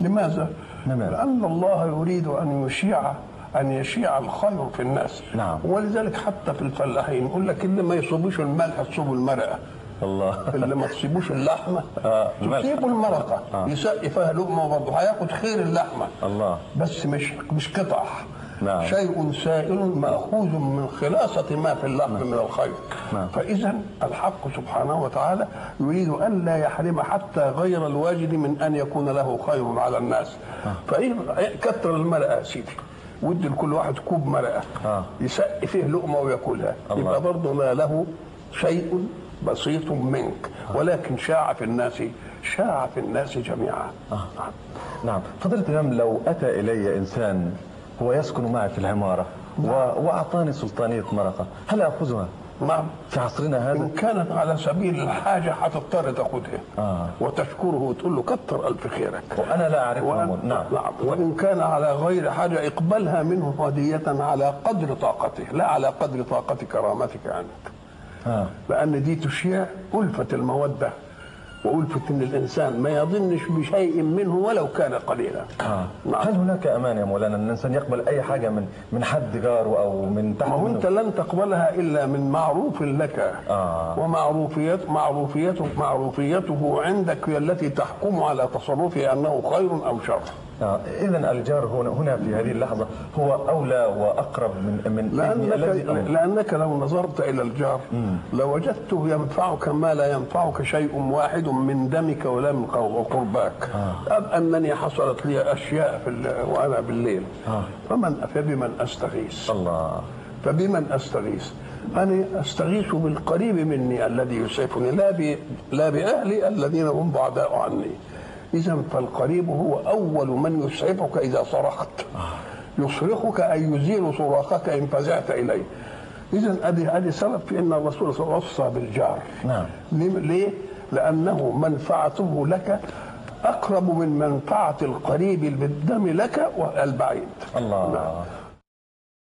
لماذا؟ لأن الله يريد أن يشيع الخير في الناس. نعم. ولذلك حتى في الفلاحين يقول لك اللي ما يصيبوش الملح تصيبوا المرقة. الله. اللي ما تصيبوش اللحمة تصيبوا المرقة. يسقي فيها لقمة وبرضه هياخد خير اللحمة. الله. بس مش قطع. نعم. شيء سائل مأخوذ من خلاصة ما في اللحم من الخير. نعم. فإذا الحق سبحانه وتعالى يريد أن لا يحرم حتى غير الواجد من أن يكون له خير على الناس. فإيه كتر المرقة يا سيدي، ودي لكل واحد كوب مرقة يسقي فيه لقمة ويأكلها، يبقى برضه ما له شيء بسيط منك، ولكن شاع في الناس جميعا. نعم. فضيلة الإمام، لو أتى إلي إنسان هو يسكن معي في العمارة وأعطاني سلطانية مرقة، هل أخذها؟ نعم. في عصرنا هذا إن كانت على سبيل الحاجة هتضطر تاخذها وتشكره وتقول له كتر ألف خيرك وأنا لا أعرف الأمور. نعم. وإن كان على غير حاجة اقبلها منه هدية على قدر طاقته، لا على قدر طاقة كرامتك عنك. لأن دي تشيع ألفة المودة وألفة إن الإنسان ما يظنش بشيء منه ولو كان قليلا. نعم. هل هناك أمان يا مولانا أن الإنسان يقبل أي حاجة من حد جاره أو من تحت؟ ما هو أنت لن تقبلها إلا من معروف لك. معروفيته عندك هي التي تحكم على تصرفه أنه خير أو شر. إذن الجار هنا في هذه اللحظة هو أولى وأقرب من لأنك لو نظرت إلى الجار لوجدته ينفعك ما لا ينفعك شيء واحد من دمك ولا من قرباك. أنني حصلت لي أشياء وأنا بالليل فبمن أستغيث؟ الله. فبمن أستغيث؟ أنا أستغيث بالقريب مني الذي يسعفني، لا بأهلي الذين هم بعداء عني. إذا فالقريب هو أول من يسعفك إذا صرخت. يصرخك أي يزيل صراخك إن فزعت إليه. إذا أدي سبب في أن الرسول صلى الله عليه وسلم وصى بالجار. نعم. ليه؟ لأنه منفعته لك أقرب من منفعة القريب بالدم لك والبعيد. الله. نعم.